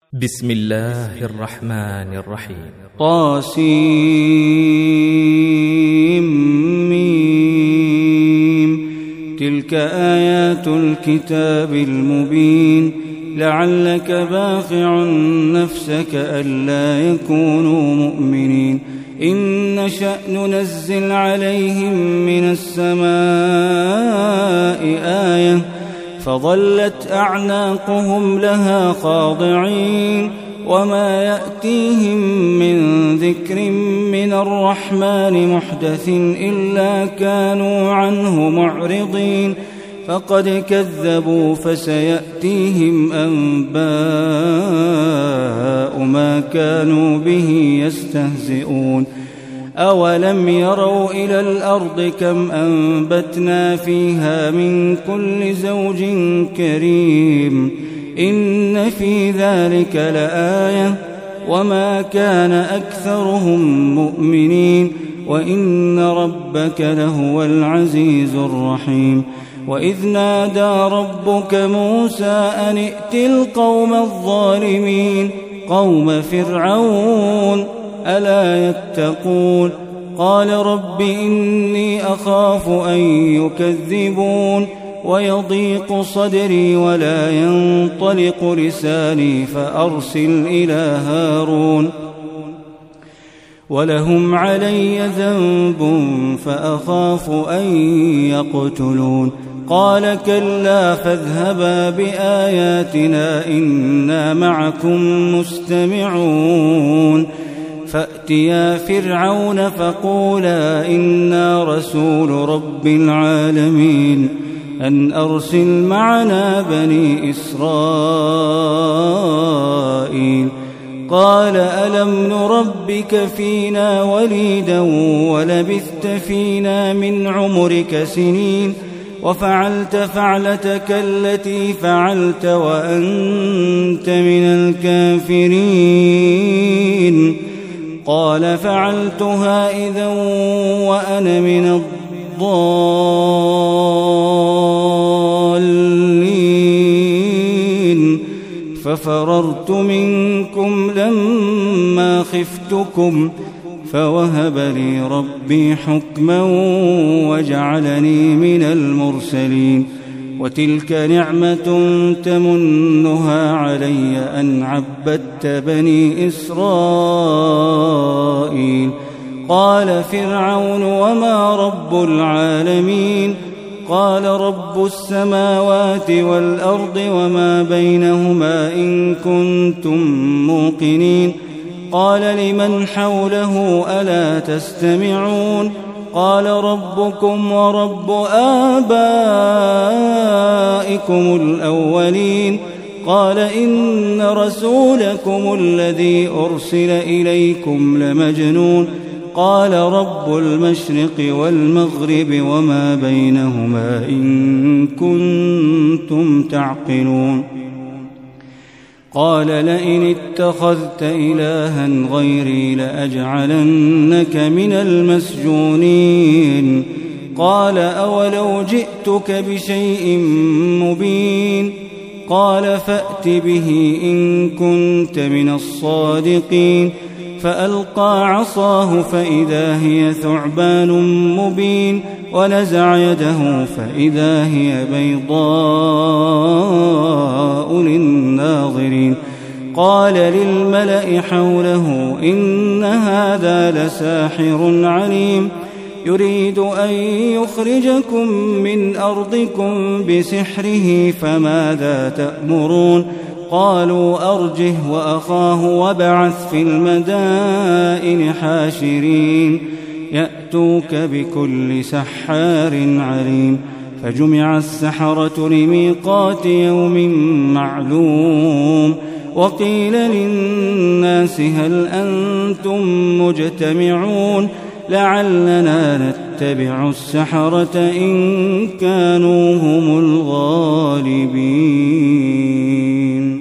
بسم الله الرحمن الرحيم. طاسيم. تلك آيات الكتاب المبين. لعلك باخع نفسك ألا يكونوا مؤمنين. إن نشأ ننزل عليهم من السماء آية فظلت أعناقهم لها خاضعين وما يأتيهم من ذكر من الرحمن محدث إلا كانوا عنه معرضين. فقد كذبوا فسيأتيهم أنباء ما كانوا به يستهزئون. أولم يروا إلى الأرض كم أنبتنا فيها من كل زوج كريم إن في ذلك لآية وما كان أكثرهم مؤمنين وإن ربك لهو العزيز الرحيم. وإذ نادى ربك موسى أن ائت القوم الظالمين قوم فرعون ألا يتقون. قال رب إني أخاف أن يكذبون ويضيق صدري ولا ينطلق لساني فأرسل إلى هارون ولهم علي ذنب فأخاف أن يقتلون. قال كلا فاذهبا بآياتنا إنا معكم مستمعون. فأتيا فرعون فقولا إنا رسول رب العالمين أن أرسل معنا بني إسرائيل. قال ألم نربك فينا وليدا ولبثت فينا من عمرك سنين وفعلت فعلتك التي فعلت وأنت من الكافرين. قال فعلتها إذا وأنا من الضالين ففررت منكم لما خفتكم فوهب لي ربي حكما وجعلني من المرسلين. وتلك نعمة تمنها علي أن عبدت بني إسرائيل. قال فرعون وما رب العالمين. قال رب السماوات والأرض وما بينهما إن كنتم موقنين. قال لمن حوله ألا تستمعون. قال ربكم ورب آبائكم الأولين. قال إن رسولكم الذي أرسل إليكم لمجنون. قال رب المشرق والمغرب وما بينهما إن كنتم تعقلون. قال لئن اتخذت إلها غيري لأجعلنك من المسجونين. قال أولو جئتك بشيء مبين. قال فأت به إن كنت من الصادقين. فألقى عصاه فإذا هي ثعبان مبين ونزع يده فإذا هي بيضاء للناظرين. قال للملأ حوله إن هذا لساحر عليم يريد أن يخرجكم من أرضكم بسحره فماذا تأمرون. قالوا أرجه وأخاه وابعث في المدائن حاشرين يأتوك بكل سحار عليم. فجمع السحرة لميقات يوم معلوم. وقيل للناس هل أنتم مجتمعون لعلنا نتبع السحرة إن كانوا هم الغالبين.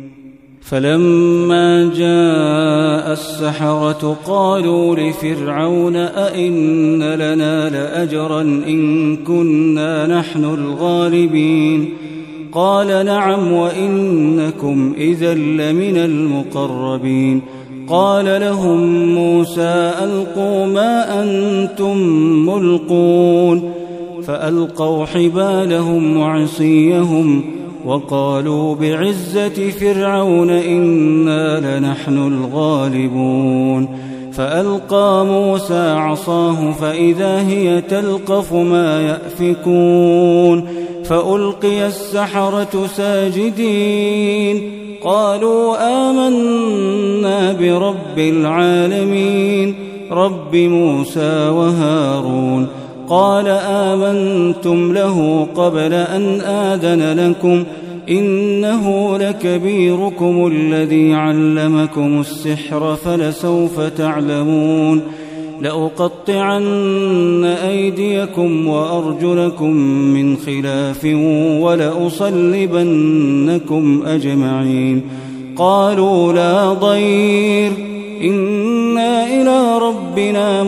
فلما جاء السحرة قالوا لفرعون أئن لنا لأجرا إن كنا نحن الغالبين. قال نعم وإنكم إذا لمن المقربين. قال لهم موسى ألقوا ما أنتم ملقون فألقوا حبالهم وعصيهم وقالوا بعزة فرعون إنا لنحن الغالبون. فألقى موسى عصاه فإذا هي تلقف ما يأفكون فألقي السحرة ساجدين قالوا آمنا برب العالمين رب موسى وهارون. قال آمنتم له قبل أن آذن لكم إنه لكبيركم الذي علمكم السحر فلسوف تعلمون لأقطعن أيديكم وأرجلكم من خلاف ولأصلبنكم أجمعين. قالوا لا ضير إنا إلى ربنا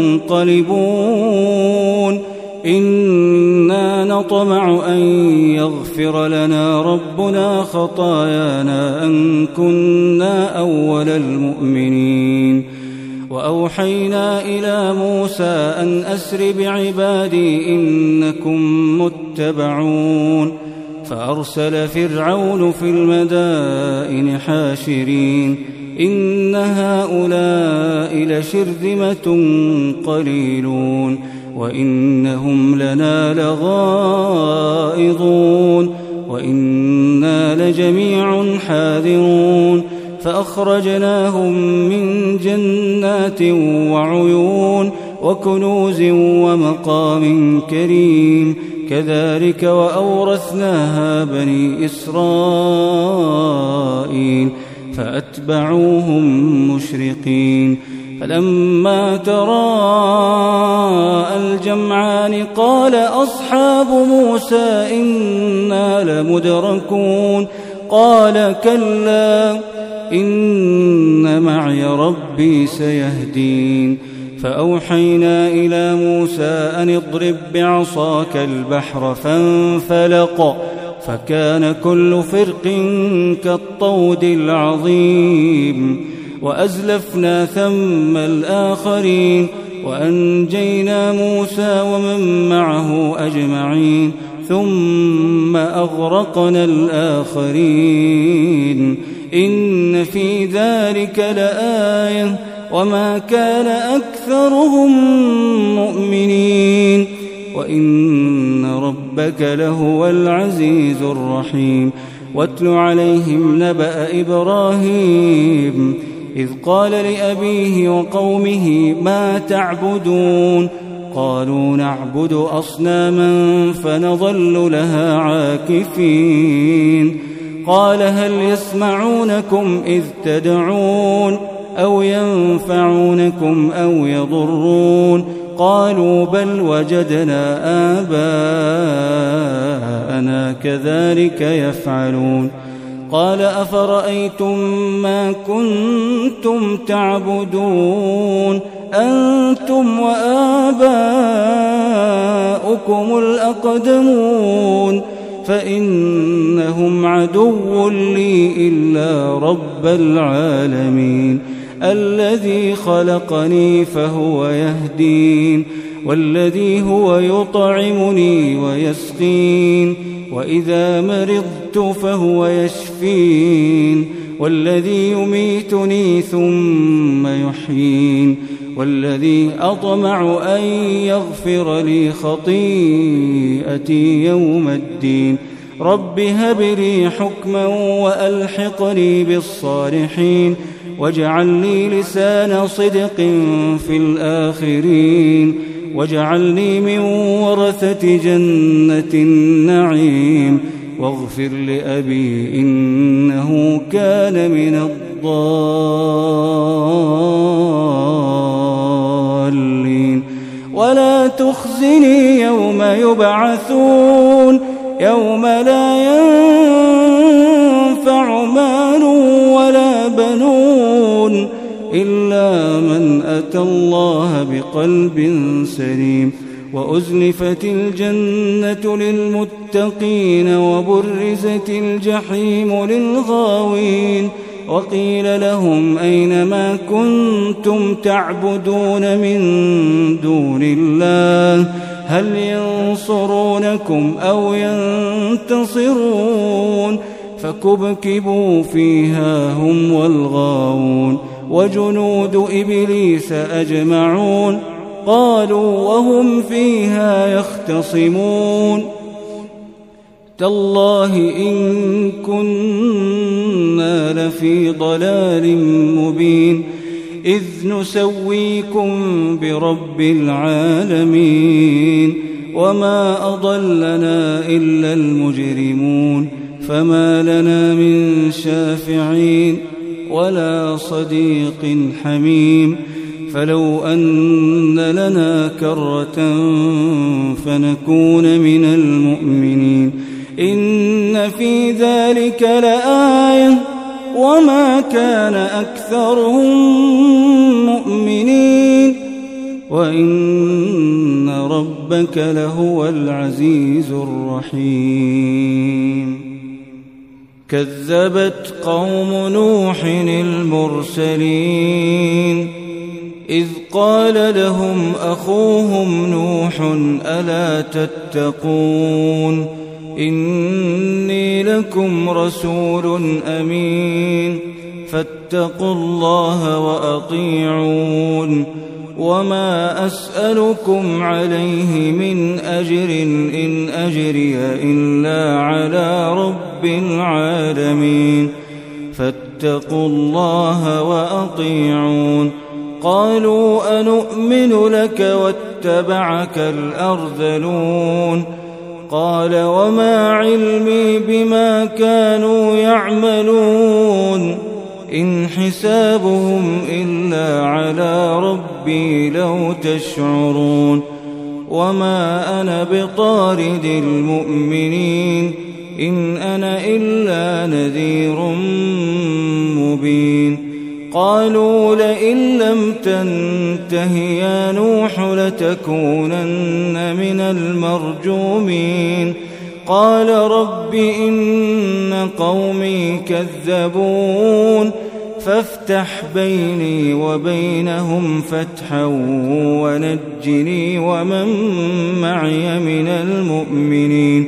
منقلبون إنا نطمع أن يغفر لنا ربنا خطايانا أن كنا أول المؤمنين. وأوحينا إلى موسى أن أسر بعبادي إنكم متبعون. فأرسل فرعون في المدائن حاشرين إن هؤلاء لشرذمة قليلون وإنهم لنا لغائظون وإنا لجميع حاذرون. فأخرجناهم من جنات وعيون وكنوز ومقام كريم كذلك وأورثناها بني إسرائيل فأتبعوهم مشرقين. فلما تراءى الجمعان قال أصحاب موسى إنا لمدركون قال كلا إن معي ربي سيهدين. فأوحينا إلى موسى أن اضرب بعصاك البحر فانفلق فكان كل فرق كالطود العظيم وأزلفنا ثم الآخرين وأنجينا موسى ومن معه أجمعين ثم أغرقنا الآخرين. إن في ذلك لآية وما كان أكثرهم مؤمنين وإن ربك لهو العزيز الرحيم. واتل عليهم نبأ إبراهيم إذ قال لأبيه وقومه ما تعبدون قالوا نعبد أصناما فنظل لها عاكفين. قال هل يسمعونكم إذ تدعون أو ينفعونكم أو يضرون قالوا بل وجدنا آباءنا كذلك يفعلون. قال أفرأيتم ما كنتم تعبدون أنتم وآباؤكم الأقدمون فإنهم عدو لي إلا رب العالمين الذي خلقني فهو يهدين والذي هو يطعمني ويسقين وإذا مرضت فهو يشفين والذي يميتني ثم يحيين والذي أطمع أن يغفر لي خطيئتي يوم الدين. رب هب لي حكما وألحقني بالصالحين واجعل لي لسان صدق في الآخرين واجعلني من ورثة جنة النعيم واغفر لأبي إنه كان من الضالين ولا تخزني يوم يبعثون يوم لا ينفع مال ولا بنون إلا من أتى الله بقلب سليم وأزلفت الجنة للمتقين وبرزت الجحيم للغاوين وقيل لهم أين ما كنتم تعبدون من دون الله هل ينصرونكم أو ينتصرون فكبكبوا فيها هم والغاوون وجنود إبليس أجمعون قالوا وهم فيها يختصمون تالله إن كنا لفي ضلال مبين إذ نسويكم برب العالمين وما أضلنا إلا المجرمون فما لنا من شافعين ولا صديق حميم فلو أن لنا كرة فنكون من المؤمنين إن في ذلك لآية وما كان أكثرهم مؤمنين وإن ربك لهو العزيز الرحيم كذبت قوم نوح المرسلين إذ قال لهم أخوهم نوح ألا تتقون إني لكم رسول أمين فاتقوا الله وأطيعون وما أسألكم عليه من أجر إن أجري إلا على رب العالمين فاتقوا الله وأطيعون قالوا أنؤمن لك واتبعك الأرذلون قال وما علمي بما كانوا يعملون إن حسابهم إلا على ربي لو تشعرون وما أنا بطارد المؤمنين إن أنا إلا نذير مبين قالوا لئن لم تنته يا نوح لتكونن من المرجومين قال رب إن قومي كذبون فافتح بيني وبينهم فتحا ونجني ومن معي من المؤمنين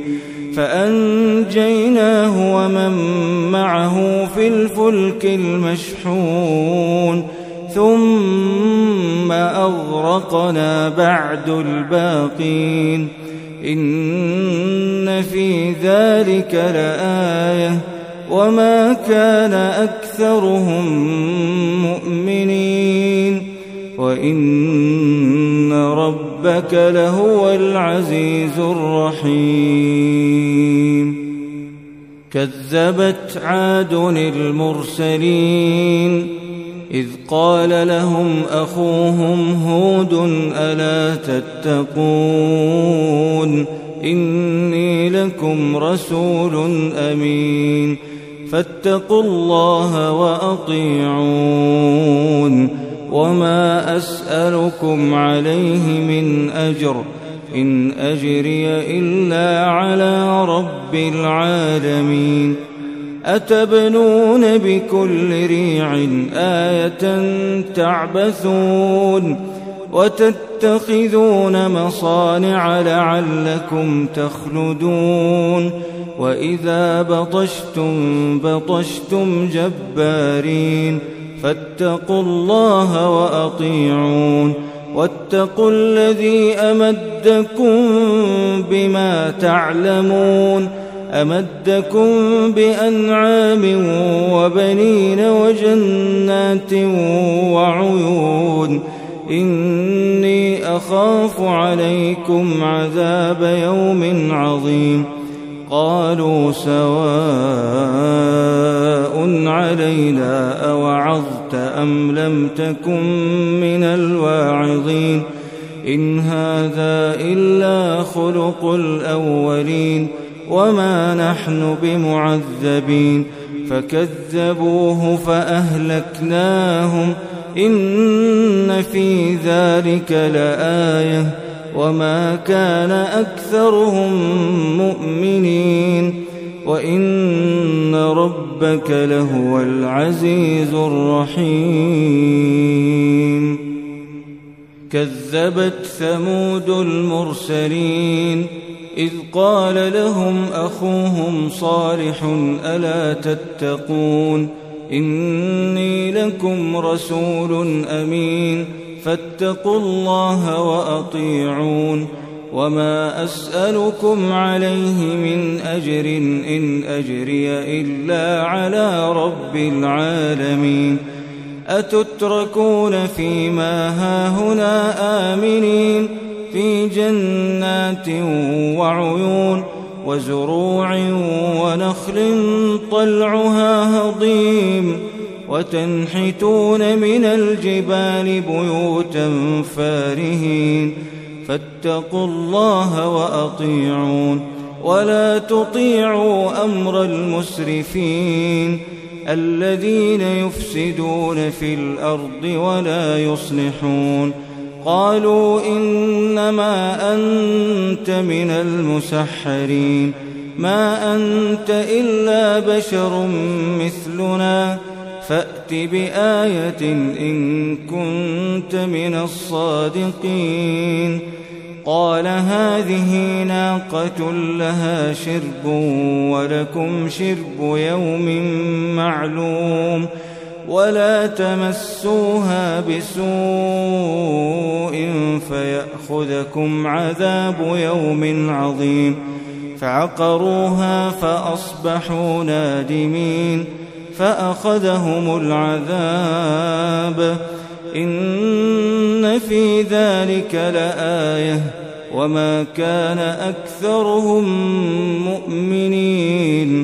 فأنجيناه ومن معه في الفلك المشحون ثم أغرقنا بعد الباقين إن في ذلك لآية وما كان أكثرهم مؤمنين وإن ربك لهو العزيز الرحيم كذبت عاد المرسلين إذ قال لهم أخوهم هود ألا تتقون إني لكم رسول أمين فاتقوا الله وأطيعون وما أسألكم عليه من أجر إن أجري إلا على رب العالمين أتبنون بكل ريع آية تعبثون وتتخذون مصانع لعلكم تخلدون وإذا بطشتم جبارين فاتقوا الله وأطيعون واتقوا الذي أمدكم بما تعلمون أمدكم بأنعام وبنين وجنات وعيون إني أخاف عليكم عذاب يوم عظيم قالوا سواء علينا أوعظت أم لم تكن من الواعظين إن هذا إلا خلق الأولين وما نحن بمعذبين فكذبوه فأهلكناهم إن في ذلك لآية وما كان أكثرهم مؤمنين وإن ربك لهو العزيز الرحيم. كذبت ثمود المرسلين إذ قال لهم أخوهم صالح ألا تتقون إني لكم رسول أمين فاتقوا الله وأطيعون وما أسألكم عليه من أجر إن أجري إلا على رب العالمين. أتتركون فيما هاهنا آمنين في جنات وعيون وزروع ونخل طلعها هضيم وتنحتون من الجبال بيوتا فارهين فاتقوا الله وأطيعون ولا تطيعوا أمر المسرفين الذين يفسدون في الأرض ولا يصلحون. قالوا إنما أنت من المسحرين ما أنت إلا بشر مثلنا فأت بآية إن كنت من الصادقين. قال هذه ناقة لها شرب ولكم شرب يوم معلوم ولا تمسوها بسوء فيأخذكم عذاب يوم عظيم. فعقروها فأصبحوا نادمين فأخذهم العذاب إن في ذلك لآية وما كان أكثرهم مؤمنين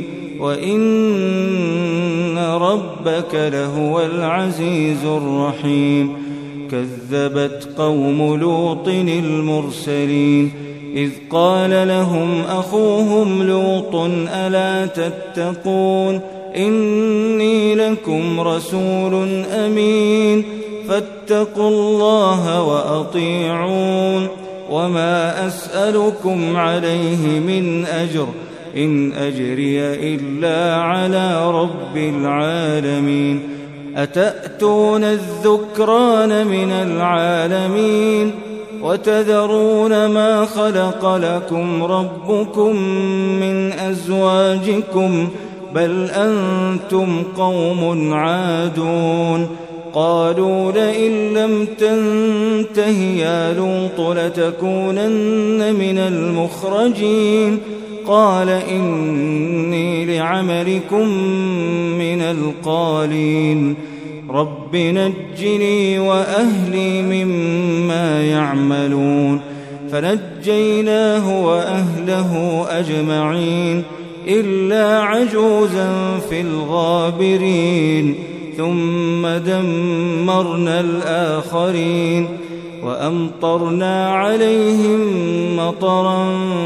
وإن ربك لهو العزيز الرحيم. كذبت قوم لوط المرسلين إذ قال لهم أخوهم لوط ألا تتقون إني لكم رسول أمين فاتقوا الله وأطيعون وما أسألكم عليه من أجر إن أجري إلا على رب العالمين. أتأتون الذكران من العالمين وتذرون ما خلق لكم ربكم من أزواجكم بل أنتم قوم عادون. قالوا لئن لم تنته يا لوط لتكونن من المخرجين. قال إني لعملكم من القالين. رب نجني وأهلي مما يعملون. فنجيناه وأهله أجمعين إلا عجوزا في الغابرين ثم دمرنا الآخرين وأمطرنا عليهم مطرا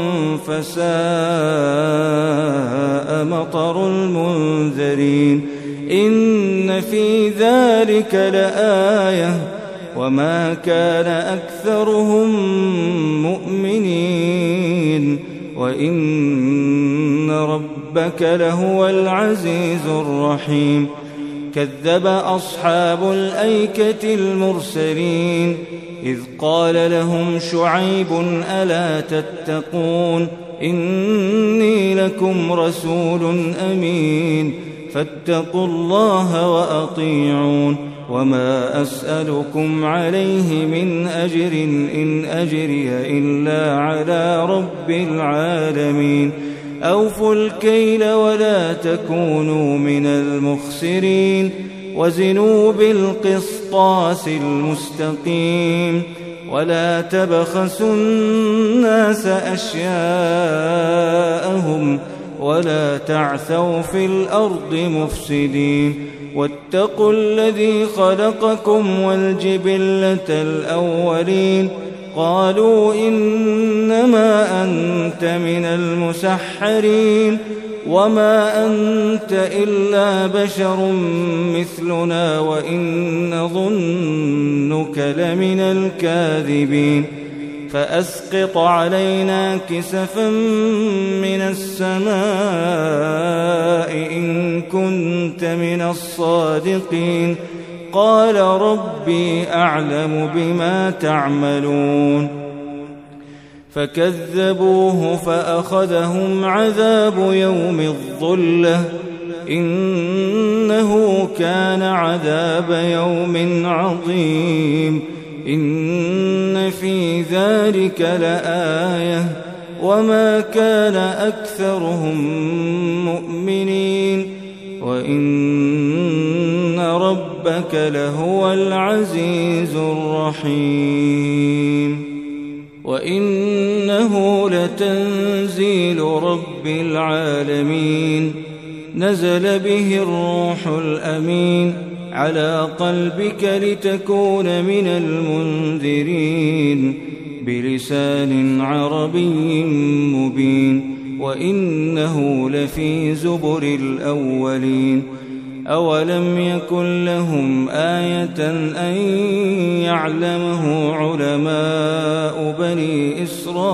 فساء مطر المنذرين. إن في ذلك لآية وما كان أكثرهم مؤمنين وإن ربك لهو العزيز الرحيم. كذب أصحاب الأيكة المرسلين إذ قال لهم شعيب ألا تتقون إني لكم رسول أمين فاتقوا الله وأطيعون وما أسألكم عليه من أجر إن أجري إلا على رب العالمين. أوفوا الكيل ولا تكونوا من المخسرين وزنوا بالقسطاس المستقيم ولا تبخسوا الناس أشياءهم ولا تعثوا في الأرض مفسدين. واتقوا الذي خلقكم والجبلة الأولين. قالوا إنما أنت من المسحرين وما أنت إلا بشر مثلنا وإن نظنك لمن الكاذبين. فأسقط علينا كسفا من السماء إن كنت من الصادقين قال ربي أعلم بما تعملون فكذبوه فأخذهم عذاب يوم الظلة إنه كان عذاب يوم عظيم إن في ذلك لآية وما كان أكثرهم مؤمنين وإن ربك لهو العزيز الرحيم وإنه لتنزيل رب العالمين نزل به الروح الأمين على قلبك لتكون من المنذرين بلسان عربي مبين وإنه لفي زبر الأولين أولم يكن لهم آية أن يعلمه علماء بني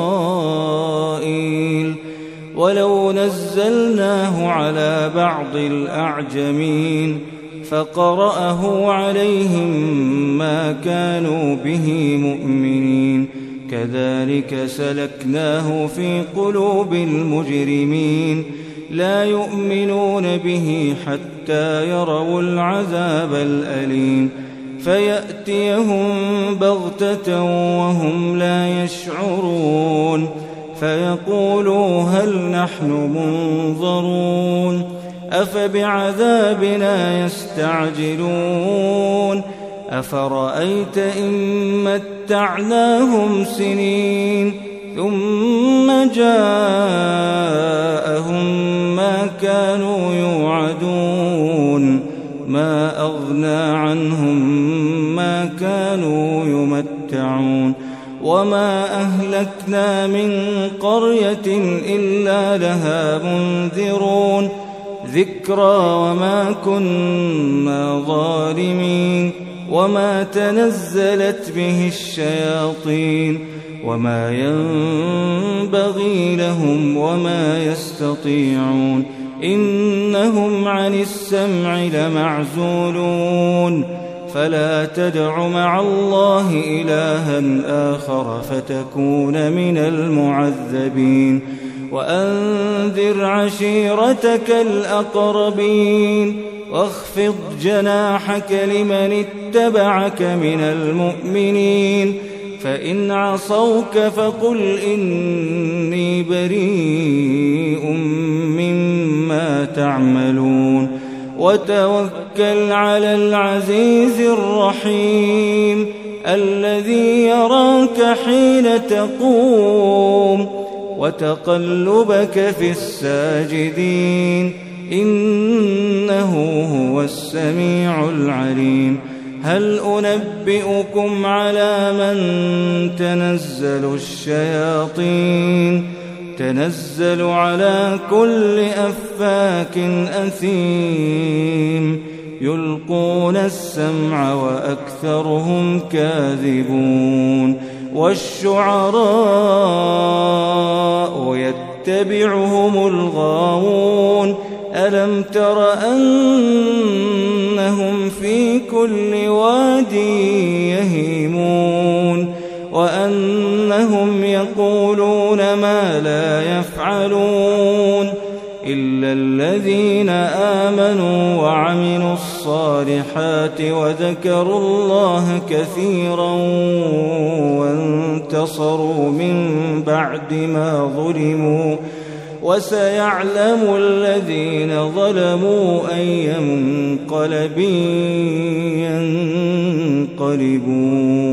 إسرائيل ولو نزلناه على بعض الأعجمين فقرأه عليهم ما كانوا به مؤمنين كذلك سلكناه في قلوب المجرمين لا يؤمنون به حتى يروا العذاب الأليم فيأتيهم بغتة وهم لا يشعرون فيقولوا هل نحن منظرون أفبعذابنا يستعجلون أفرأيت إن متعناهم سنين ثم جاءهم ما كانوا يوعدون ما أغنى عنهم ما كانوا يمتعون وما أهلكنا من قرية إلا لها منذرون ذكرى وما كنا ظالمين وما تنزلت به الشياطين وما ينبغي لهم وما يستطيعون إنهم عن السمع لمعزولون فلا تدع مع الله إلها آخر فتكون من المعذبين وأنذر عشيرتك الأقربين واخفض جناحك لمن اتبعك من المؤمنين فإن عصوك فقل إني بريء مما تعملون وتوكل على العزيز الرحيم الذي يراك حين تقوم وتقلبك في الساجدين إنه هو السميع العليم هل أنبئكم على من تنزل الشياطين تنزل على كل أفاك أثيم يلقون السمع وأكثرهم كاذبون والشعراء يتبعهم الغاوون ألم تر أنهم في كل واد يهيمون وأنهم يقولون ما لا يفعلون إلا الذين آمنوا وعملوا الصالحات وذكروا الله كثيرا وانتصروا من بعد ما ظلموا وسيعلم الذين ظلموا أي منقلب ينقلبون